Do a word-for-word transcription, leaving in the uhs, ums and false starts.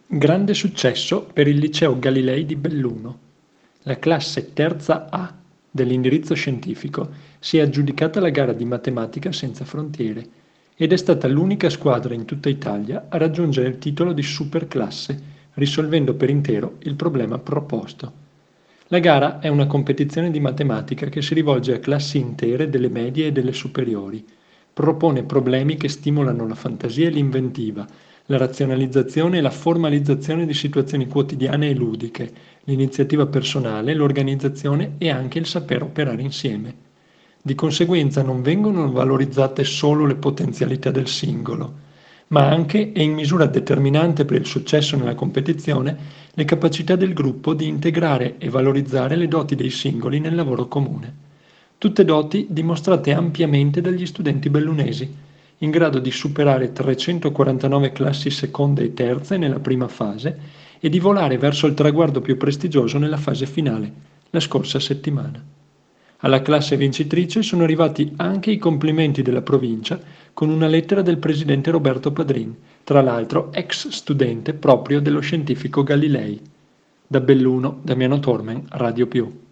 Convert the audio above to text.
Grande successo per il Liceo Galilei di Belluno. La classe terza A dell'indirizzo scientifico si è aggiudicata la gara di Matematica senza frontiere ed è stata l'unica squadra in tutta Italia a raggiungere il titolo di superclasse, risolvendo per intero il problema proposto. La gara è una competizione di matematica che si rivolge a classi intere delle medie e delle superiori. Propone problemi che stimolano la fantasia e l'inventiva, la razionalizzazione e la formalizzazione di situazioni quotidiane e ludiche, l'iniziativa personale, l'organizzazione e anche il saper operare insieme. Di conseguenza non vengono valorizzate solo le potenzialità del singolo, ma anche e in misura determinante per il successo nella competizione le capacità del gruppo di integrare e valorizzare le doti dei singoli nel lavoro comune. Tutte doti dimostrate ampiamente dagli studenti bellunesi, in grado di superare trecentoquarantanove classi seconde e terze nella prima fase e di volare verso il traguardo più prestigioso nella fase finale, la scorsa settimana. Alla classe vincitrice sono arrivati anche i complimenti della provincia con una lettera del presidente Roberto Padrin, tra l'altro ex studente proprio dello scientifico Galilei. Da Belluno, Damiano Tormen, Radio Più.